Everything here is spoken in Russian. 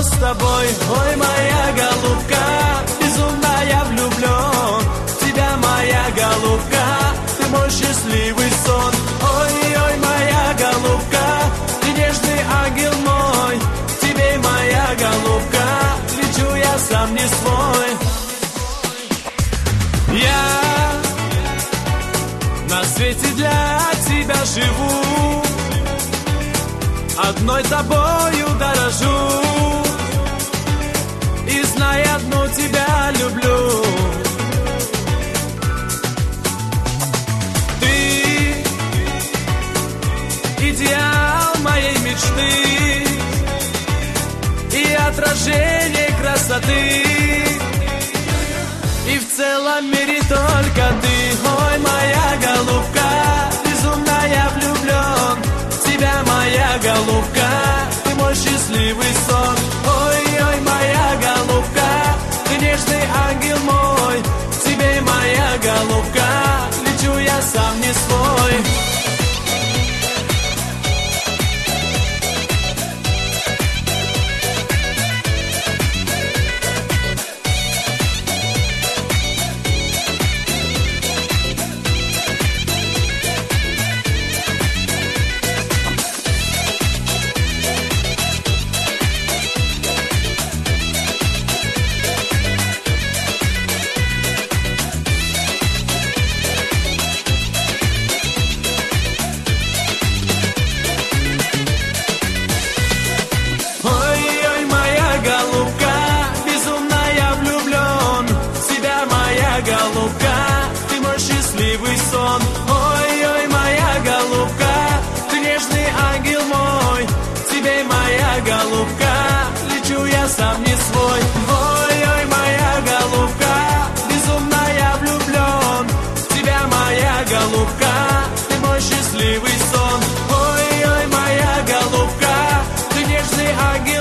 с тобой, ой, моя голубка, безумно я влюблен в тебя, моя голубка, ты мой счастливый сон. Ой, ой, моя голубка, ты нежный ангел мой, тебе, моя голубка, лечу я сам не свой. Я на свете для тебя живу, одной тобою дорожу, и знай, одну тебя люблю. Ты идеал моей мечты и отражение красоты, и в целом мире только ты. Ой, моя голубка, безумно я влюблен в тебя, моя голубка, ты мой счастливый сон. Ой, ой, моя голубка, ты нежный ангел мой, тебе, моя голубка, лечу я сам не свой. Ой, ой, моя голубка, ты нежный ангел мой, тебе, моя голубка, лечу я сам не свой. Ой, ой, моя голубка, безумно я влюблен в тебя, моя голубка, ты мой счастливый сон. Ой, ой, моя голубка, ты нежный ангел